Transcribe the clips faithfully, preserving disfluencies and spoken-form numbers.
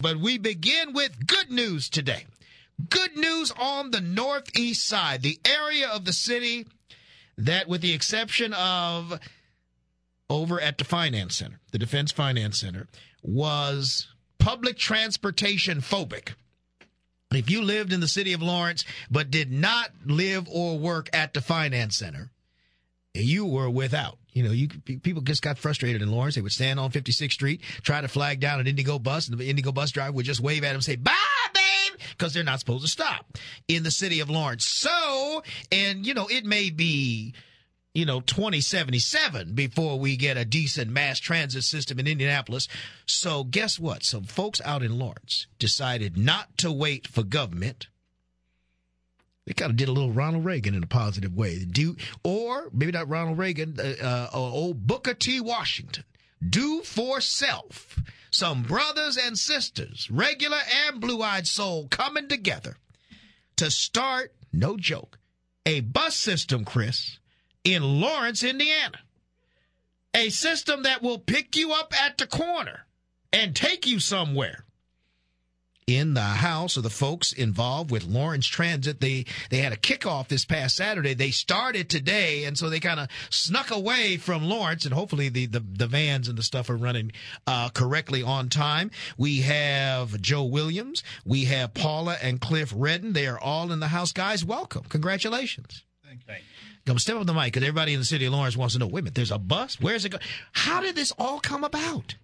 But we begin with good news today. Good news on the northeast side, the area of the city that, with the exception of over at the Finance Center, the Defense Finance Center, was public transportation phobic. If you lived in the city of Lawrence but did not live or work at the Finance Center, you were without. You know, you people just got frustrated in Lawrence. They would stand on fifty-sixth Street, try to flag down an Indigo bus, and the Indigo bus driver would just wave at them and say, bye, babe, because they're not supposed to stop in the city of Lawrence. So, and, you know, it may be, you know, twenty seventy-seven before we get a decent mass transit system in Indianapolis. So guess what? Some folks out in Lawrence decided not to wait for government. They kind of did a little Ronald Reagan in a positive way. Do, or maybe not Ronald Reagan, uh, uh, old Booker T. Washington. Do for self. Some brothers and sisters, regular and blue-eyed soul, coming together to start, no joke, a bus system, Chris, in Lawrence, Indiana. A system that will pick you up at the corner and take you somewhere. In the house of the folks involved with Lawrence Transit, they, they had a kickoff this past Saturday. They started today, and so they kind of snuck away from Lawrence, and hopefully the, the, the vans and the stuff are running uh, correctly on time. We have Joe Williams. We have Paula and Cliff Redden. They are all in the house. Guys, welcome. Congratulations. Thank you. Come step up the mic, because everybody in the city of Lawrence wants to know, wait a minute, there's a bus? Where's it going? How did this all come about?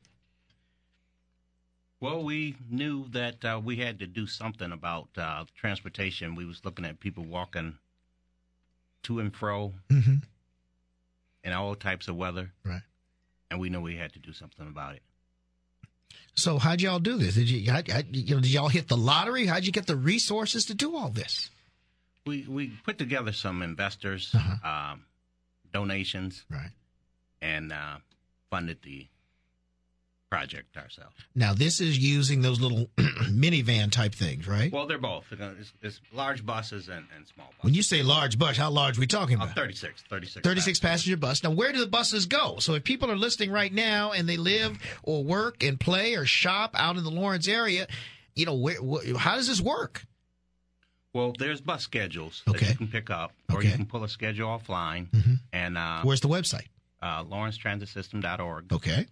Well, we knew that uh, we had to do something about uh, transportation. We was looking at people walking to and fro mm-hmm. in all types of weather. Right. And we knew we had to do something about it. So how'd y'all do this? Did you, how, you know, did y'all hit the lottery? How'd you get the resources to do all this? We we put together some investors, uh-huh. um, donations, right, and uh, funded the project ourselves. Now, this is using those little minivan type things, right? Well, they're both. It's, it's large buses and, and small buses. When you say large bus, how large are we talking about? Uh, thirty-six. thirty-six, thirty-six passenger bus. Now, where do the buses go? So if people are listening right now and they live or work and play or shop out in the Lawrence area, you know, where, wh- how does this work? Well, there's bus schedules okay. that you can pick up, or okay. you can pull a schedule offline. Mm-hmm. And uh, where's the website? Uh, Lawrence Transit System dot org. Okay.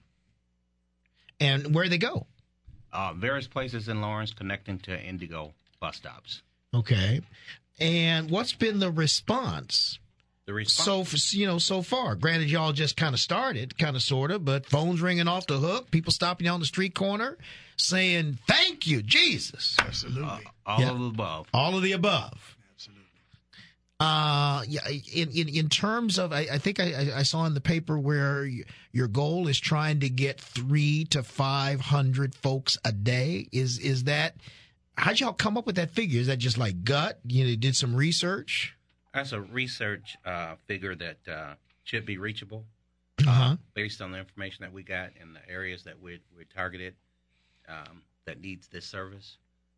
And where do they go? Uh, various places in Lawrence connecting to Indigo bus stops. Okay. And what's been the response? The response? So, you know, so far. Granted, y'all just kind of started, kind of, sort of, but phones ringing off the hook, people stopping you on the street corner saying, thank you, Jesus. Absolutely. Uh, all yeah. of the above. All of the above. Absolutely. Uh, yeah. In, in, in terms of, I, I think I, I saw in the paper where your goal is trying to get three to five hundred folks a day. Is, is that, how'd y'all come up with that figure? Is that just like gut? You know, did some research? That's a research uh, figure that uh, should be reachable uh-huh. uh, based on the information that we got in the areas that we we targeted um, that needs this service.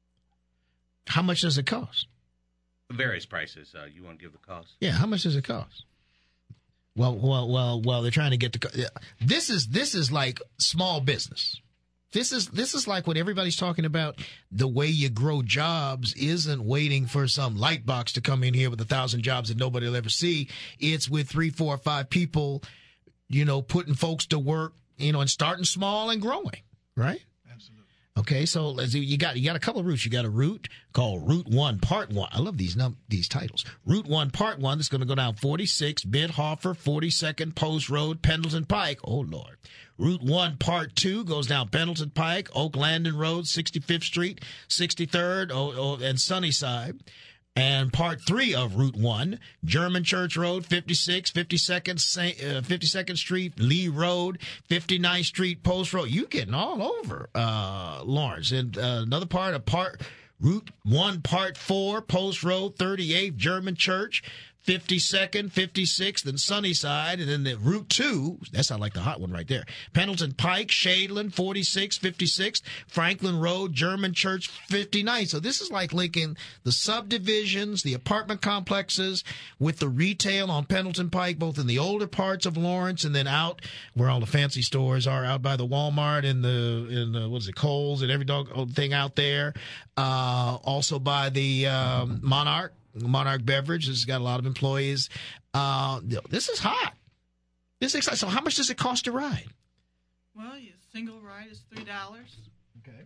How much does it cost? Various prices. Uh, you want to give the cost? Yeah, how much does it cost? Well, well, well, well. They're trying to get the. This is this is like small business. This is this is like what everybody's talking about. The way you grow jobs isn't waiting for some light box to come in here with a thousand jobs that nobody will ever see. It's with three, four, five people, you know, putting folks to work, you know, and starting small and growing, right? Absolutely. Okay, so you got you got a couple of routes. You got a route called Route One, Part One. I love these num- these titles. Route One, Part One. That's going to go down forty-six, Bidhofer, forty-second Post Road, Pendleton Pike. Oh Lord. Route One, Part Two goes down Pendleton Pike, Oak Landing Road, sixty-fifth Street, sixty-third, oh, oh, and Sunnyside. And Part Three of Route One, German Church Road, fifty-six, fifty-second, uh, fifty-second Street, Lee Road, fifty-ninth Street, Post Road. You getting all over, uh, Lawrence. And uh, another part of Part Route One, Part Four, Post Road, thirty-eighth, German Church, fifty-second, fifty-sixth, and Sunnyside, and then the Route two, that's not like the hot one right there. Pendleton Pike, Shadeland, forty-sixth, fifty-sixth, Franklin Road, German Church, fifty-ninth. So this is like linking the subdivisions, the apartment complexes with the retail on Pendleton Pike, both in the older parts of Lawrence and then out where all the fancy stores are, out by the Walmart and the, in the, what is it, Kohl's and every dog thing out there. Uh, also by the um, Monarch. Monarch Beverage has got a lot of employees. Uh, this is hot. This is exciting. So how much does it cost to ride? Well, your single ride is three dollars. Okay.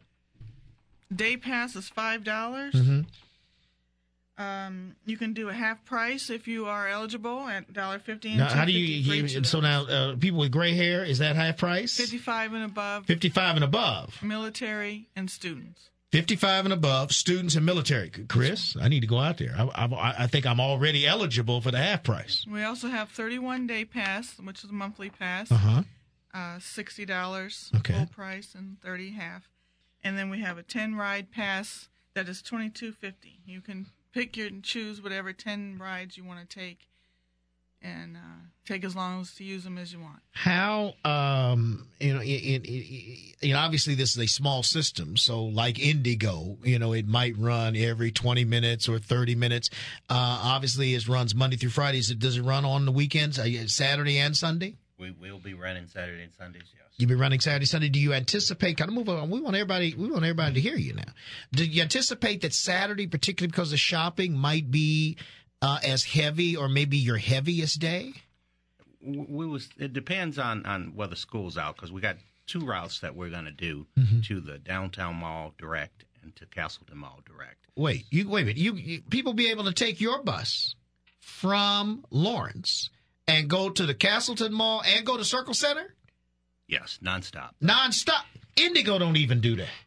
Day pass is five dollars. Mm-hmm. Um, you can do a half price if you are eligible at one dollar fifty. Now, how do you, you so now uh, people with gray hair, is that half price? fifty-five and above. fifty-five and above. Military and students. fifty-five and above, students and military. Chris, I need to go out there. I, I, I think I'm already eligible for the half price. We also have thirty-one day pass, which is a monthly pass. Uh-huh. Uh, sixty dollars Okay. full price and thirty half. And then we have a ten ride pass that is twenty-two fifty. You can pick your and choose whatever ten rides you want to take, and uh, take as long as to use them as you want. How, um, you know, in, in, in, you know, obviously this is a small system, so like Indigo, you know, it might run every twenty minutes or thirty minutes. Uh, obviously, it runs Monday through Fridays. Does it run on the weekends, uh, Saturday and Sunday? We will be running Saturday and Sundays, yes. You'll be running Saturday, Sunday. Do you anticipate, kind of move on, we want everybody, we want everybody to hear you now. Do you anticipate that Saturday, particularly because of shopping, might be uh, as heavy or maybe your heaviest day? We was. It depends on, on whether school's out, because we got two routes that we're going to do Mm-hmm. to the downtown mall direct and to Castleton Mall direct. Wait, you wait a minute. You, you people be able to take your bus from Lawrence and go to the Castleton Mall and go to Circle Center Yes, nonstop. nonstop. Indigo don't even do that.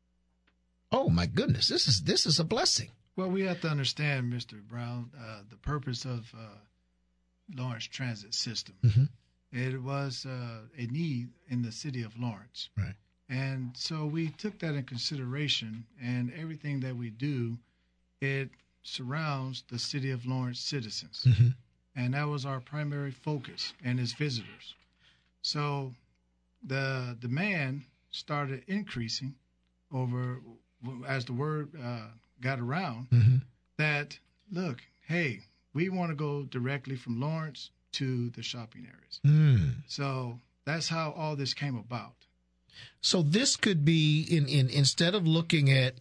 Oh my goodness, this is this is a blessing. Well, we have to understand, Mister Brown, uh, the purpose of uh, Lawrence Transit System. Mm-hmm. It was uh, a need in the city of Lawrence. Right. And so we took that in consideration, and everything that we do, it surrounds the city of Lawrence citizens. Mm-hmm. And that was our primary focus and its visitors. So the demand started increasing over as the word uh, got around Mm-hmm. that, look, hey, we want to go directly from Lawrence to the shopping areas. Mm. So that's how all this came about. So this could be in, in instead of looking at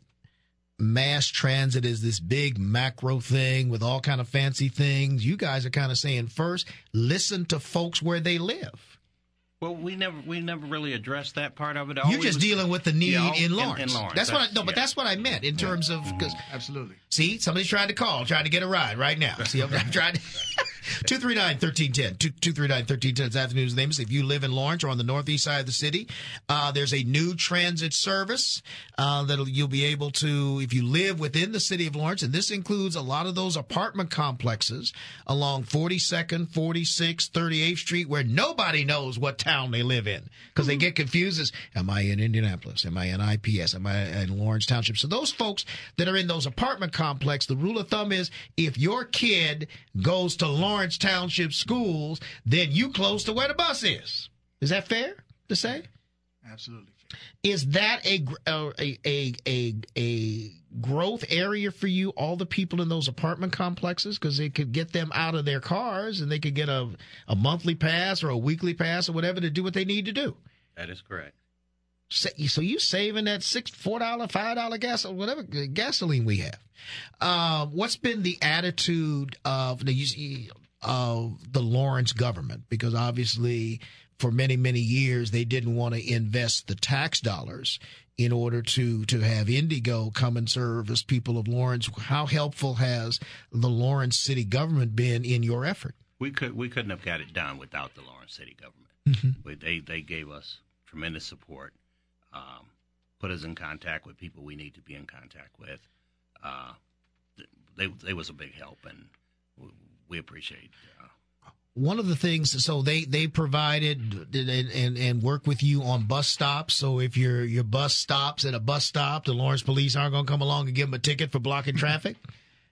mass transit as this big macro thing with all kind of fancy things, you guys are kind of saying first, listen to folks where they live. Well, we never we never really addressed that part of it. You're just was, dealing with the need yeah, in, in, Lawrence. in Lawrence. That's, what I, That's- no, but yeah. that's what I meant in terms of, because Absolutely. see, somebody's trying to call, trying to get a ride right now. See, I'm, I'm trying to. two three nine, one three one zero. two three nine, one three one zero. This afternoon's name is, if you live in Lawrence or on the northeast side of the city, uh, there's a new transit service uh, that you'll be able to, if you live within the city of Lawrence, and this includes a lot of those apartment complexes along forty-second, forty-sixth, thirty-eighth Street, where nobody knows what town they live in because they get confused as, am I in Indianapolis? Am I in I P S? Am I in Lawrence Township? So those folks that are in those apartment complexes, the rule of thumb is if your kid goes to Lawrence Township schools, then you close to where the bus is. Is that fair to say? Absolutely. Is that a, gr- uh, a, a, a, a growth area for you, all the people in those apartment complexes? Because it could get them out of their cars and they could get a, a monthly pass or a weekly pass or whatever to do what they need to do. That is correct. So you saving that six, four dollar, five dollar gas, or whatever gasoline we have. Uh, what's been the attitude of the of the Lawrence government? Because obviously, for many many years, they didn't want to invest the tax dollars in order to to have Indigo come and serve as people of Lawrence. How helpful has the Lawrence city government been in your effort? We could we couldn't have got it done without the Lawrence City government. Mm-hmm. We, they they gave us tremendous support. Um, put us in contact with people we need to be in contact with. Uh, they they was a big help, and we, we appreciate. Uh, One of the things, so they they provided and, and and work with you on bus stops. So if your your bus stops at a bus stop, the Lawrence police aren't going to come along and give them a ticket for blocking traffic.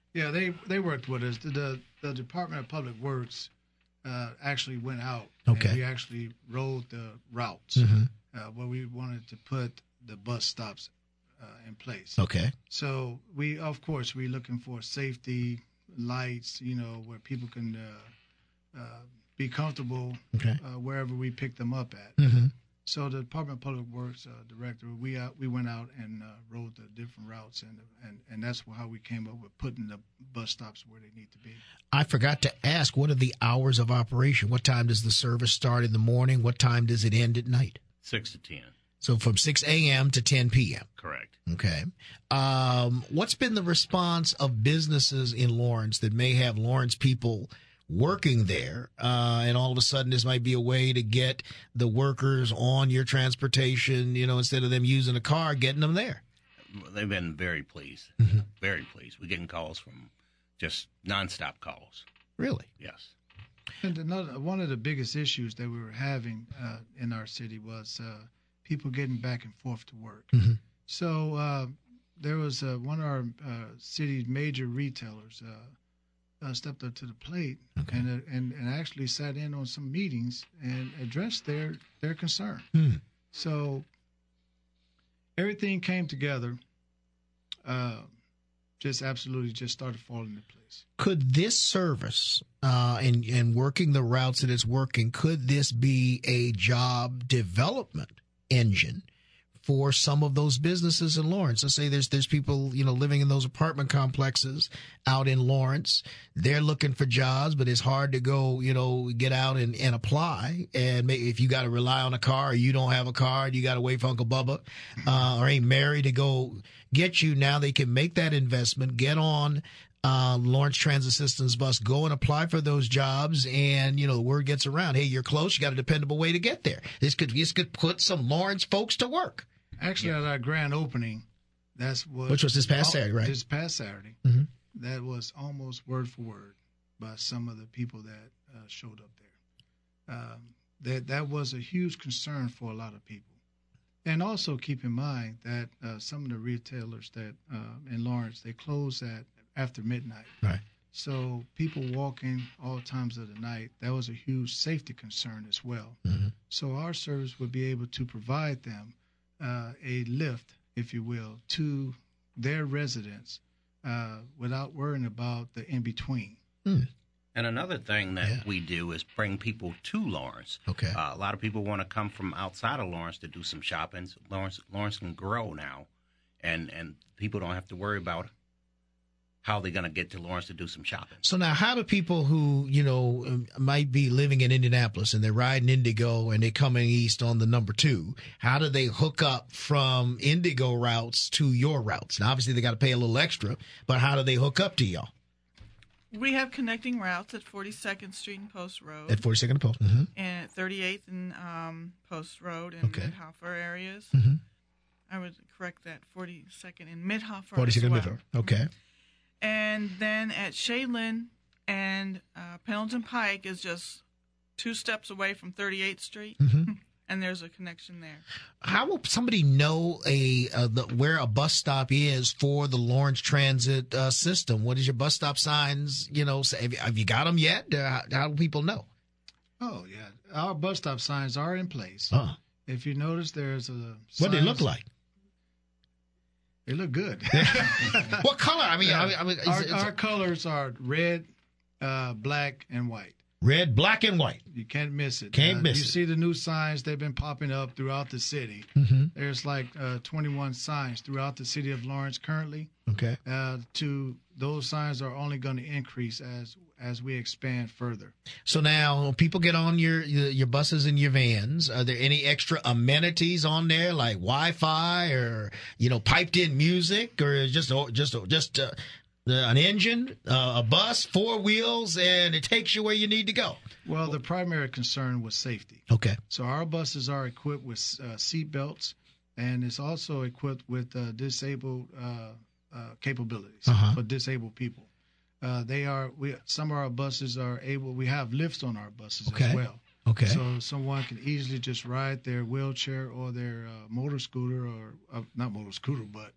Yeah, they they worked with us. The the, the Department of Public Works uh, actually went out. Okay. And we actually rode the routes Mm-hmm. uh, where we wanted to put the bus stops uh, in place. Okay. So we, of course, we're looking for safety lights, you know, where people can uh, uh, be comfortable Okay. uh, wherever we pick them up at. Mm-hmm. So the Department of Public Works uh, director, we out, we went out and uh, rode the different routes, and and and that's how we came up with putting the bus stops where they need to be. I forgot to ask, what are the hours of operation? What time does the service start in the morning? What time does it end at night? Six to ten. So from six a.m. to ten p.m. Correct. Okay. Um, what's been the response of businesses in Lawrence that may have Lawrence people working there, uh, and all of a sudden this might be a way to get the workers on your transportation, you know, instead of them using a car, getting them there? They've been very pleased. Mm-hmm. Very pleased. We're getting calls from just nonstop calls. Really? Yes. And another one of the biggest issues that we were having uh, in our city was uh, people getting back and forth to work. Mm-hmm. So uh, there was uh, one of our uh, city's major retailers uh, uh, stepped up to the plate Okay. and, uh, and and actually sat in on some meetings and addressed their their concern. Hmm. So everything came together. Uh, just absolutely just started falling into place. Could this service, uh, and, and working the routes that it's working, could this be a job development engine for some of those businesses in Lawrence? Let's say there's there's people, you know, living in those apartment complexes out in Lawrence. They're looking for jobs, but it's hard to go, you know, get out and, and apply. And maybe if you got to rely on a car, or you don't have a car, and you got to wait for Uncle Bubba uh, or Aunt Mary to go get you. Now they can make that investment, get on uh, Lawrence Transit Systems bus, go and apply for those jobs, and you know the word gets around. Hey, you're close. You got a dependable way to get there. This could this could put some Lawrence folks to work. Actually, at our grand opening, that's what Which was this past Saturday, right? This past Saturday, Mhm. that was almost word for word by some of the people that uh, showed up there. Um, that that was a huge concern for a lot of people, and also keep in mind that uh, some of the retailers that uh, in Lawrence, they close at after midnight. Right. So people walking all times of the night, that was a huge safety concern as well. Mm-hmm. So our service would be able to provide them uh, a lift, if you will, to their residence uh, without worrying about the in-between. Mm. And another thing that Yeah. we do is bring people to Lawrence. Okay. Uh, a lot of people want to come from outside of Lawrence to do some shopping. So Lawrence, Lawrence can grow now, and, and people don't have to worry about how they're going to get to Lawrence to do some shopping. So now, how do people who, you know, um, might be living in Indianapolis and they're riding Indigo and they're coming east on the number two, how do they hook up from Indigo routes to your routes? Now, obviously, they got to pay a little extra, but how do they hook up to y'all? We have connecting routes at forty-second Street and Post Road, At forty-second and Post. Mm-hmm. and at thirty-eighth and um, Post Road in Okay. Mid-Hoffer areas. Mm-hmm. I would correct that, forty-second in Mid-Hoffer forty-second as and well. Midford. Okay. And then at Shaylin and uh, Pendleton Pike is just two steps away from thirty-eighth Street, Mm-hmm. and there's a connection there. How will somebody know a uh, the, where a bus stop is for the Lawrence Transit uh, system? What is your bus stop signs? You know, say, have, you, have you got them yet? Uh, how, how do people know? Oh, yeah. Our bus stop signs are in place. Uh, If you notice, there's a what do they signs- look like? They look good. What color? I mean, I mean, I mean our, it's, our it's colors are red, uh, black, and white. red, black, and white. You can't miss it. Can't Uh, miss you it. see the new signs, they've been popping up throughout the city. Mm-hmm. There's like uh, twenty-one signs throughout the city of Lawrence currently. Okay. Uh, to those signs are only going to increase as as we expand further. So now, when people get on your, your your buses and your vans, are there any extra amenities on there, like Wi-Fi or you know piped-in music, or just just just uh, an engine, uh, a bus, four wheels, and it takes you where you need to go? Well, the primary concern was safety. Okay. So our buses are equipped with uh, seat belts, and it's also equipped with uh, disabled uh, uh, capabilities Uh-huh. for disabled people. Uh, they are we some of our buses are able. We have lifts on our buses Okay. as well. Okay. So someone can easily just ride their wheelchair or their uh, motor scooter, or uh, not motor scooter, but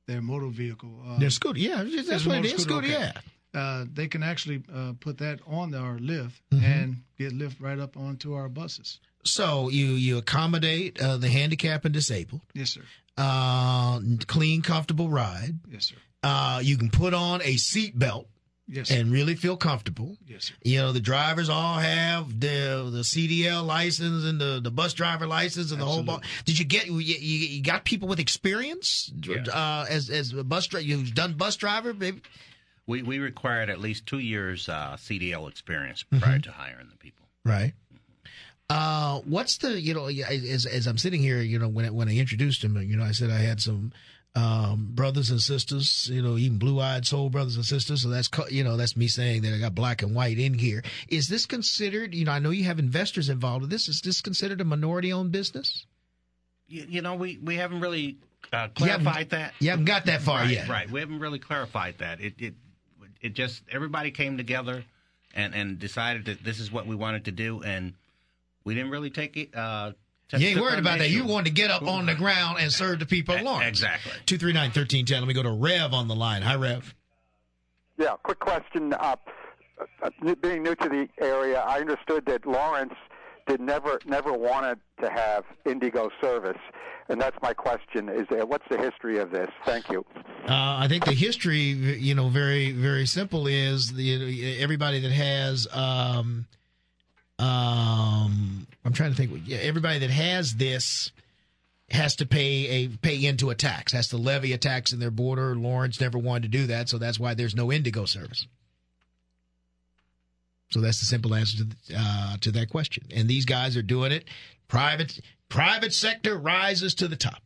their motor vehicle. Uh, Their scooter, yeah, that's There's a what it motor is. scooter, Scooter, okay. yeah. uh, they can actually uh, put that on our lift Mhm. and get lift right up onto our buses. So you you accommodate uh, the handicapped and disabled. Yes, sir. Uh, clean, comfortable ride. Yes, sir. Uh, you can put on a seat belt Yes, sir. and really feel comfortable. Yes, sir. You know, the drivers all have the the C D L license and the, the bus driver license and the whole ball. Absolutely. Did you get you, you, you got people with experience Yeah. uh, as as a bus driver who's done bus driver? Maybe? We we required at least two years uh, C D L experience prior to hiring the people. Right. Uh, what's the, you know, as, as I'm sitting here, you know, when, when I introduced him, you know, I said I had some, um, brothers and sisters, you know, even blue-eyed soul brothers and sisters. So that's, co- you know, that's me saying that I got black and white in here. Is this considered, you know, I know you have investors involved with this. Is this considered a minority-owned business? You, you know, we, we haven't really uh, You haven't- clarified that. You haven't got that far right, yet. Right. We haven't really clarified that. It it it just everybody came together and, and decided that this is what we wanted to do, and we didn't really take it. Uh, You ain't took worried on about the that. issue. You wanted to get up on the ground and serve the people of E- Lawrence. exactly. two three nine, one three one zero. Let me go to Rev on the line. Hi, Rev. Yeah, quick question. Uh, uh, being new to the area, I understood that Lawrence did never never wanted to have Indigo service, and that's my question: is uh, what's the history of this? Thank you. Uh, I think the history, you know, very, very simple is the everybody that has, um, um, I'm trying to think, yeah, everybody that has this has to pay a pay into a tax, has to levy a tax in their border. Lawrence never wanted to do that, so that's why there's no Indigo service. So that's the simple answer to uh, to that question. And these guys are doing it. Private private sector rises to the top.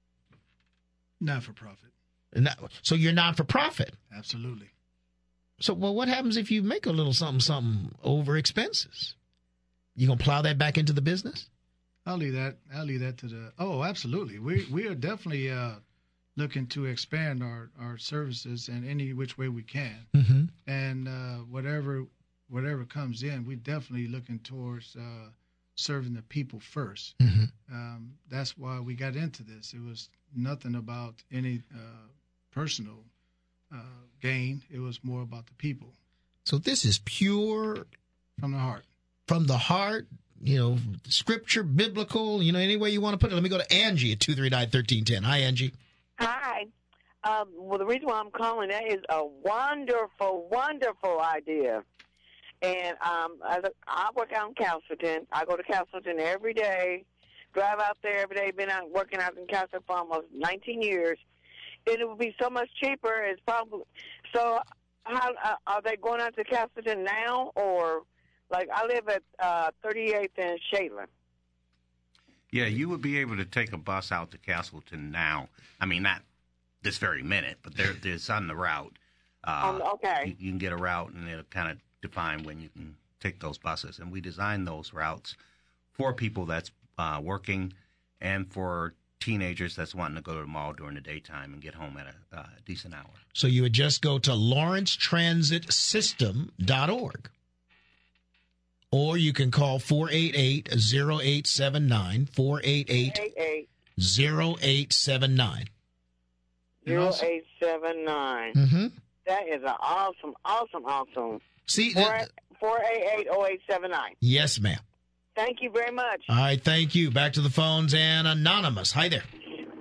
Not for profit. And that, so you're not for profit. Absolutely. So, well, what happens if you make a little something, something over expenses? You gonna plow that back into the business? I'll leave that. I'll leave that to the. Oh, absolutely. We we are definitely uh, looking to expand our, our services in any which way we can, Mm-hmm. and uh, whatever whatever comes in, we definitely looking towards uh, serving the people first. Mm-hmm. Um, that's why we got into this. It was nothing about any uh, personal uh, gain. It was more about the people So this is pure from the heart. from the heart, you know, scripture, biblical, you know, any way you want to put it. Let me go to Angie at two three nine, one three one zero. Hi, Angie. Hi. Um, well, the reason why I'm calling, that is a wonderful, wonderful idea. And um, as a, I work out in Castleton. I go to Castleton every day, drive out there every day. Been out working out in Castleton for almost nineteen years. And it would be so much cheaper. It's probably so. How uh, are they going out to Castleton now, or like I live at uh, thirty-eighth and Shaitland? Yeah, you would be able to take a bus out to Castleton now. I mean, not this very minute, but there, there's on the route. Uh, Um, okay. You, you can get a route, and it'll kind of define when you can take those buses. And we design those routes for people that's uh, working and for teenagers that's wanting to go to the mall during the daytime and get home at a uh, decent hour. So you would just go to lawrence transit system dot org. Or you can call four eight eight, zero eight seven nine, four eight eight, eight eight zero eight seven nine. zero eight seven nine. Mm-hmm. That is an awesome, awesome, awesome. See, four eight eight, oh eight seven nine. yes, ma'am. Thank you very much. All right, thank you. Back to the phones and Anonymous. Hi there.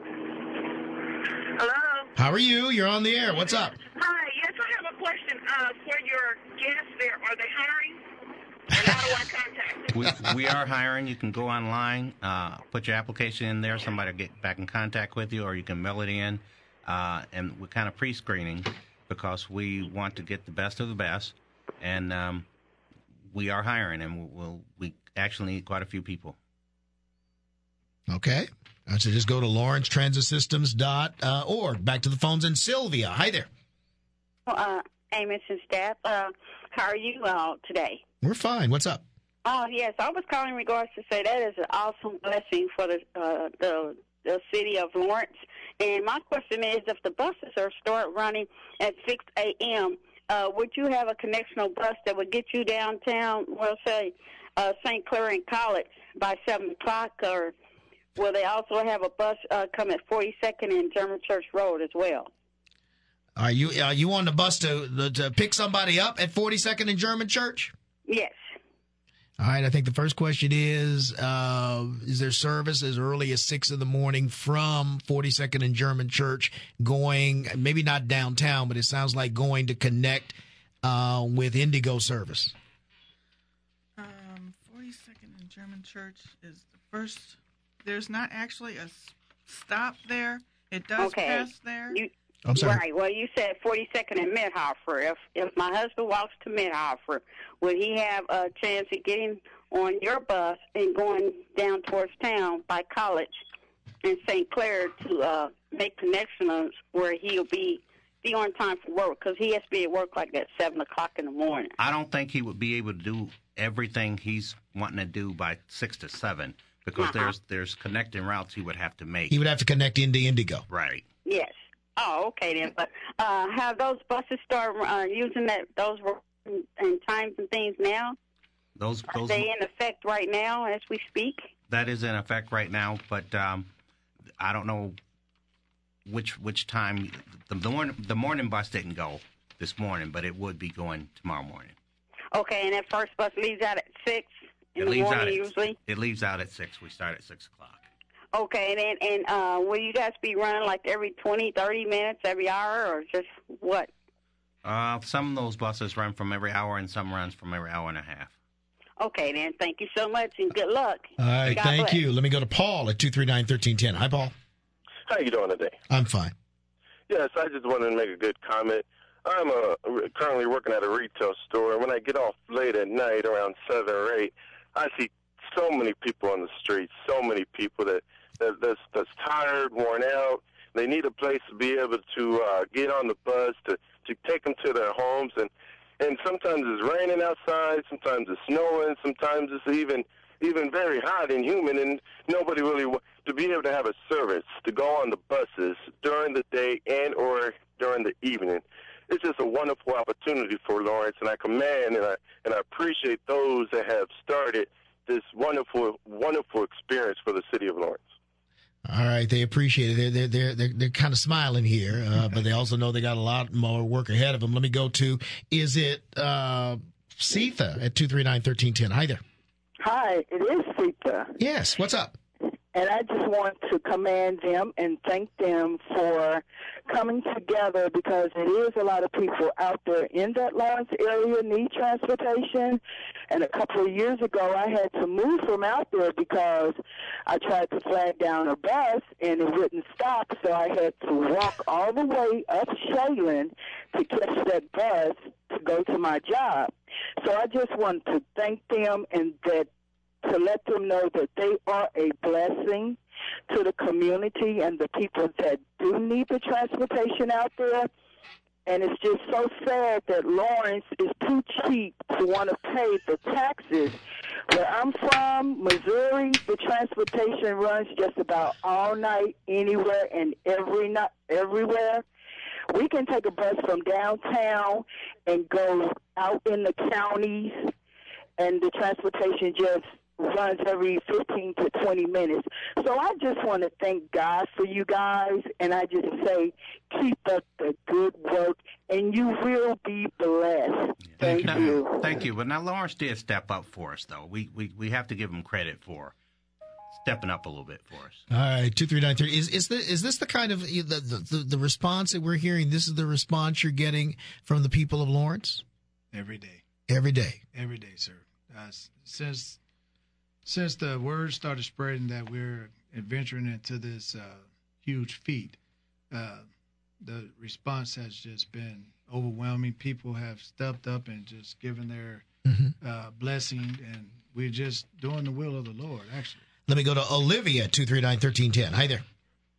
Hello. How are you? You're on the air. What's up? Hi. Yes, I have a question uh, for your guests there. Are they hiring? And how do I contact them? We, we are hiring. You can go online, uh, put your application in there. Somebody will get back in contact with you, or you can mail it in. Uh, and we're kind of pre-screening because we want to get the best of the best. And um, we are hiring, and we'll, we'll, we actually need quite a few people. Okay. Uh, so just go to lawrence transit systems dot org. Back to the phones and Sylvia. Hi there. Uh, Amos and staff, uh, how are you uh, today? We're fine. What's up? Oh, yes, I was calling in regards to say that is an awesome blessing for the uh, the, the city of Lawrence. And my question is, if the buses are start running at six a.m., uh, would you have a connectional bus that would get you downtown, well, say, uh, Saint Clair and College by seven o'clock, or will they also have a bus uh, come at forty-second and German Church Road as well? Are you are you on the bus to to pick somebody up at forty-second and German Church? Yes. All right, I think the first question is, uh, is there service as early as six in the morning from forty-second and German Church going, maybe not downtown, but it sounds like going to connect uh, with Indigo service? Um, forty-second and German Church is the first. There's not actually a s- stop there. It does Okay. pass there. You, I'm sorry. Right. Well, you said forty-second and Midhofer. If if my husband walks to Midhofer, would he have a chance of getting on your bus and going down towards town by College and Saint Clair to uh, make connections where he'll be be on time for work? Because he has to be at work like at seven o'clock in the morning. I don't think he would be able to do everything he's wanting to do by six to seven because Uh-huh. there's there's connecting routes he would have to make. He would have to connect into Indigo. Right. Yes. Oh, okay then. But uh, have those buses start uh, using that those and, and times and things now? Those Are those they in effect right now as we speak? that is in effect right now, but um, I don't know which which time the, the morning the morning bus didn't go this morning, but it would be going tomorrow morning. Okay, and that first bus leaves out at six in It the leaves morning out at, usually? It leaves out at six. We start at six o'clock. Okay, and then, and uh, will you guys be running like every twenty, thirty minutes, every hour, or just what? Uh, some of those buses run from every hour, and some runs from every hour and a half. Okay, then. Thank you so much, and good luck. All right, God thank bless. you. Let me go to Paul at two three nine, one three one zero. Hi, Paul. How you doing today? I'm fine. Yes, I just wanted to make a good comment. I'm uh, currently working at a retail store, and when I get off late at night around seven or eight, I see so many people on the streets, so many people that, that that's, that's tired, worn out. They need a place to be able to uh, get on the bus, to, to take them to their homes, and and sometimes it's raining outside, sometimes it's snowing, sometimes it's even even very hot and humid, and nobody really wa- to be able to have a service to go on the buses during the day and or during the evening. It's just a wonderful opportunity for Lawrence, and I commend and I and I appreciate those that have started this wonderful wonderful experience for the city of Lawrence. All right, they appreciate it. They're they're they're they're, they're kind of smiling here, uh, but they also know they got a lot more work ahead of them. Let me go to is it uh, Sitha at two three nine, one three one zero. Hi there. Hi, it is Sita, Yes, what's up? and I just want to commend them and thank them for coming together because it is a lot of people out there in that Lawrence area need transportation. And a couple of years ago, I had to move from out there because I tried to flag down a bus and it wouldn't stop, so I had to walk all the way up Shaylin to catch that bus to go to my job. So I just want to thank them and that to let them know that they are a blessing to the community and the people that do need the transportation out there. And it's just so sad that Lawrence is too cheap to want to pay the taxes. Where I'm from, Missouri, the transportation runs just about all night, anywhere and every night, everywhere. We can take a bus from downtown and go out in the counties, and the transportation just runs every fifteen to twenty minutes. So I just want to thank God for you guys, and I just say keep up the good work, and you will be blessed. Thank Now- you. Thank you. But now Lawrence did step up for us, though. We we, we have to give him credit for stepping up a little bit for us. All right, two three nine three. Is is the is this the kind of the, the the response that we're hearing? This is the response you're getting from the people of Lawrence Every day. every day. Every day, sir. Uh, s- since since the word started spreading that we're adventuring into this uh, huge feat, uh, the response has just been overwhelming. People have stepped up and just given their Mm-hmm. uh, blessing, and we're just doing the will of the Lord, actually. Let me go to Olivia, two three nine, one three one zero. Hi there.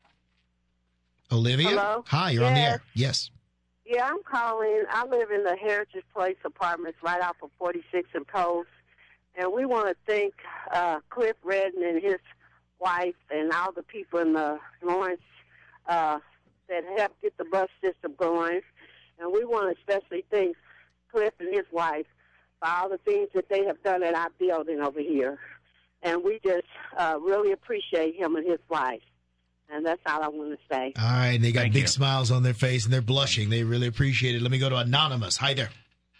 Olivia? Hello? Hi, you're on the Yes. air. Yes. Yeah, I'm calling. I live in the Heritage Place Apartments right off of forty-six and Post. And we want to thank uh, Cliff Redden and his wife and all the people in the Lawrence uh, that helped get the bus system going. And we want to especially thank Cliff and his wife for all the things that they have done at our building over here. and we just uh, really appreciate him and his wife. And that's all I want to say. All right, and they got Thank big you. smiles on their face, and they're blushing. They really appreciate it. Let me go to Anonymous. Hi there.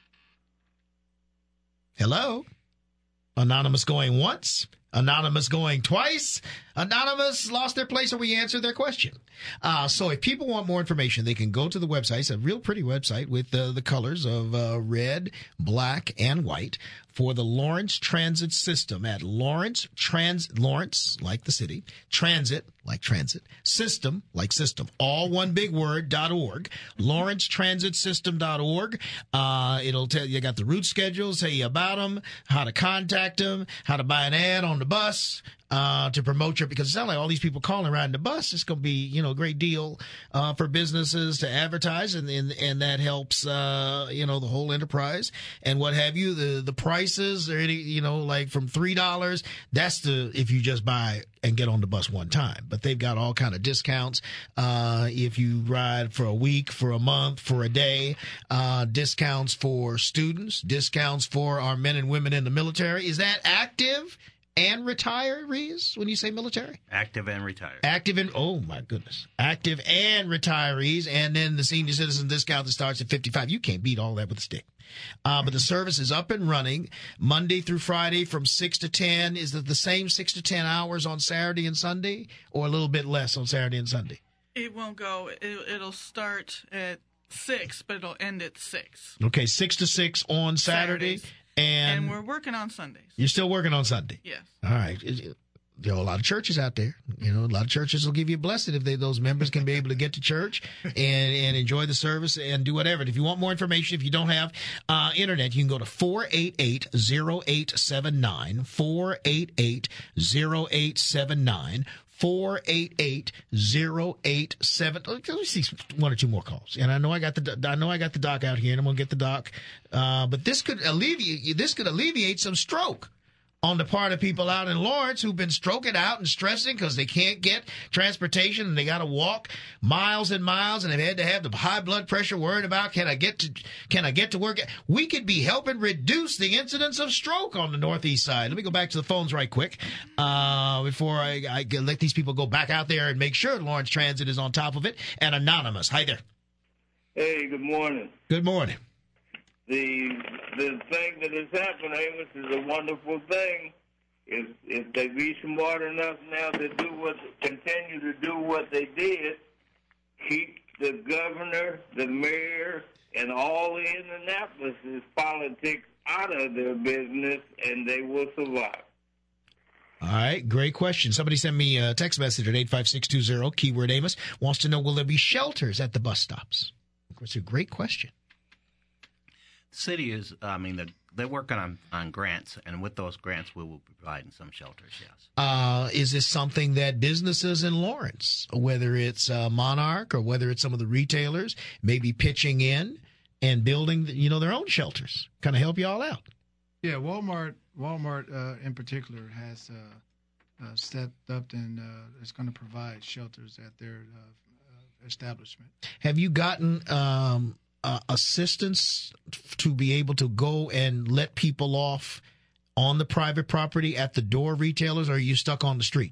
Hello? Anonymous going once. Anonymous going twice. Anonymous lost their place, and we answered their question. Uh, so if people want more information, they can go to the website. It's a real pretty website with uh, the colors of uh, red, black, and white for the Lawrence Transit System at Lawrence Trans Lawrence, like the city, Transit, like transit, System, like system, all one big word, dot org, lawrence transit system dot org. Uh, it'll tell you, got the route schedules, tell you about them, how to contact them, how to buy an ad on the bus, uh, to promote your, because it sounds like all these people calling riding the bus. It's going to be, you know, a great deal, uh, for businesses to advertise, and, and, and that helps, uh, you know, the whole enterprise and what have you. The, the prices are any, you know, like from three dollars. That's the, if you just buy and get on the bus one time, but they've got all kind of discounts. Uh, if you ride for a week, for a month, for a day, uh, discounts for students, discounts for our men and women in the military. Is that active and retirees when you say military? Active and retired. Active and, oh my goodness, active and retirees, and then the senior citizen discount that starts at fifty-five. You can't beat all that with a stick. Uh, but the service is up and running Monday through Friday from six to ten. Is it the same six to ten hours on Saturday and Sunday, or a little bit less on Saturday and Sunday? It won't go. It, it'll start at six, but it'll end at six. Okay, six to six on Saturday. Saturdays. And, And we're working on Sundays. you're still working on Sunday? Yes. All right. There are a lot of churches out there. You know, a lot of churches will give you a blessing if they, those members can be able to get to church and, and enjoy the service and do whatever. And if you want more information, if you don't have uh, internet, you can go to four eight eight, zero eight seven nine, four eight eight, zero eight seven nine. four eight eight, zero eight seven. Let me see one or two more calls. And I know I got the I know I got the doc out here, and I'm gonna get the doc. Uh, but this could alleviate this could alleviate some stroke on the part of people out in Lawrence who've been stroking out and stressing because they can't get transportation and they got to walk miles and miles, and they've had to have the high blood pressure worried about, can I get to can I get to work? We could be helping reduce the incidence of stroke on the Northeast side. Let me go back to the phones right quick uh, before I, I let these people go back out there and make sure Lawrence Transit is on top of it. And Anonymous, hi there. Hey, good morning. Good morning. The the thing that has happened, Amos, is a wonderful thing. If if they be smart enough now to do what, continue to do what they did, keep the governor, the mayor, and all the Indianapolis' politics out of their business, and they will survive. All right, great question. Somebody sent me a text message at eight five six two zero, keyword Amos, wants to know, will there be shelters at the bus stops? It's a great question. The city is, I mean, they're, they're working on, on grants, and with those grants, we will be providing some shelters, yes. Uh, is this something that businesses in Lawrence, whether it's uh, Monarch or whether it's some of the retailers, may be pitching in and building, you know, their own shelters, kind of help you all out? Yeah, Walmart, Walmart uh, in particular has uh, uh, stepped up and uh, is going to provide shelters at their uh, uh, establishment. Have you gotten um, uh, assistance to be able to go and let people off on the private property at the door retailers, or are you stuck on the street?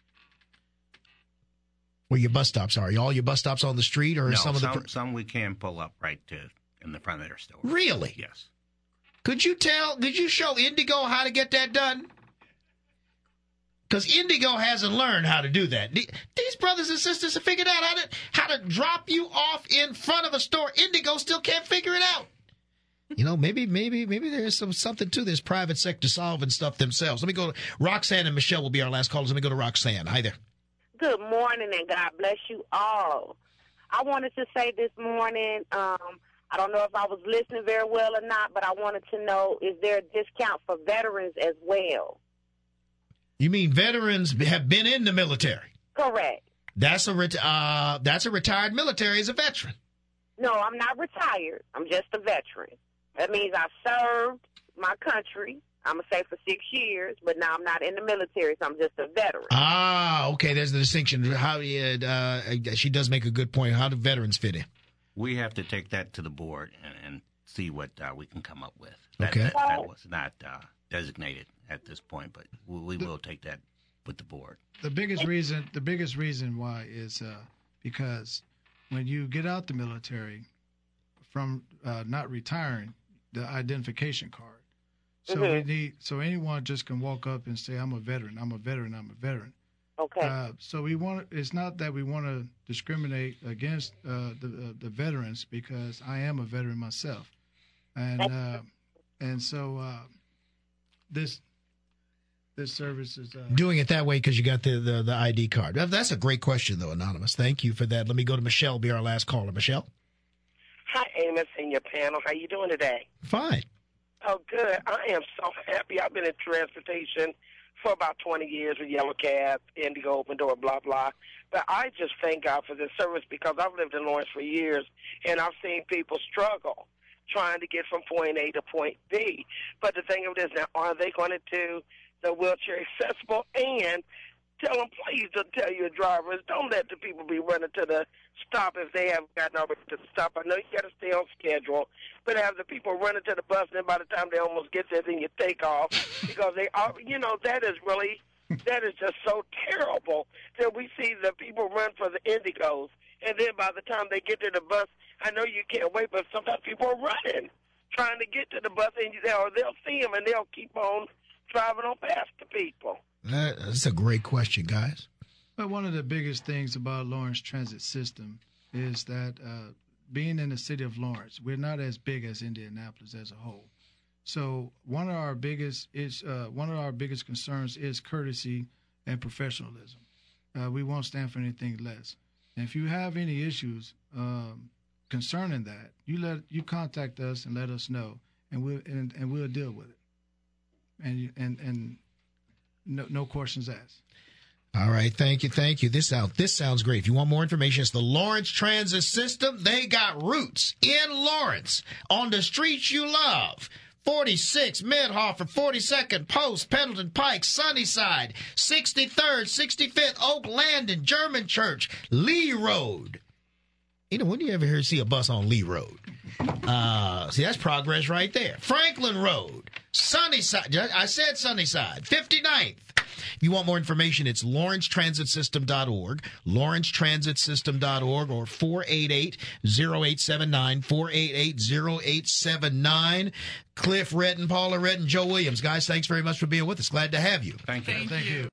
Where your bus stops are? Are all your bus stops on the street, or no, some of the some, some we can pull up right to in the front of their store. Really? Yes. Could you tell? Could you show Indigo how to get that done? Because Indigo hasn't learned how to do that. These brothers and sisters have figured out how to how to drop you off in front of a store. Indigo still can't figure it out. You know, maybe, maybe, maybe there's some something to this private sector solving stuff themselves. Let me go to Roxanne, and Michelle will be our last callers. Let me go to Roxanne. Hi there. Good morning, and God bless you all. I wanted to say this morning, um, I don't know if I was listening very well or not, but I wanted to know, is there a discount for veterans as well? You mean veterans have been in the military? Correct. That's a ret- uh, that's a retired military as a veteran. No, I'm not retired. I'm just a veteran. That means I served my country, I'm going to say for six years, but now I'm not in the military, so I'm just a veteran. Ah, okay, there's the distinction. How uh, she does make a good point. How do veterans fit in? We have to take that to the board and, and see what uh, we can come up with. That, Okay. That, that was not uh, designated at this point, but we, we will take that with the board. The biggest reason, the biggest reason why is uh, because when you get out the military from uh, not retiring, the identification card. So Mhm. we need, so anyone just can walk up and say, "I'm a veteran. I'm a veteran. I'm a veteran." Okay. Uh, so we want. It's not that we want to discriminate against uh, the uh, the veterans, because I am a veteran myself, and uh, and so uh, this this service is uh, Doing it that way because you got the, the, the I D card. That- That's a great question, though, Anonymous. Thank you for that. Let me go to Michelle, be our last caller. Michelle? Hi, Amos, and your panel. How you doing today? Fine. Oh, good. I am so happy. I've been in transportation for about twenty years with Yellow Cab, Indigo, Open Door, blah, blah. But I just thank God for this service, because I've lived in Lawrence for years, and I've seen people struggle trying to get from point A to point B. But the thing of it is, now, are they going to do the wheelchair accessible? And tell them, please, to tell your drivers, don't let the people be running to the stop if they haven't gotten over to the stop. I know you got to stay on schedule, but have the people running to the bus, and then by the time they almost get there, then you take off, because they are, you know, that is really, that is just so terrible that we see the people run for the Indigos, and then by the time they get to the bus, I know you can't wait, but sometimes people are running, trying to get to the bus, and you, or they'll see them, and they'll keep on driving on past the people. That's a great question, guys. But one of the biggest things about Lawrence Transit System is that uh, being in the city of Lawrence, we're not as big as Indianapolis as a whole. So one of our biggest is uh, one of our biggest concerns is courtesy and professionalism. Uh, we won't stand for anything less. And if you have any issues um, concerning that, you let you contact us and let us know, and we'll and, and we'll deal with it. And you- and and no no questions asked. All right, thank you, thank you. This out. This sounds great. If you want more information, it's the Lawrence Transit System. They got roots in Lawrence on the streets you love. forty-six, Mid-Hartford, forty-second, Post, Pendleton Pike, Sunnyside, sixty-third, sixty-fifth, Oak Landing, German Church, Lee Road. You know, when do you ever hear see a bus on Lee Road? Uh, see, that's progress right there. Franklin Road, Sunnyside. I said Sunnyside, fifty-ninth. If you want more information, it's lawrence transit system dot org, lawrence transit system dot org, or four eight eight, zero eight seven nine, four eight eight, zero eight seven nine. Cliff Redden, Paula Redden, Joe Williams. Guys, thanks very much for being with us. Glad to have you. Thank you. Thank, you.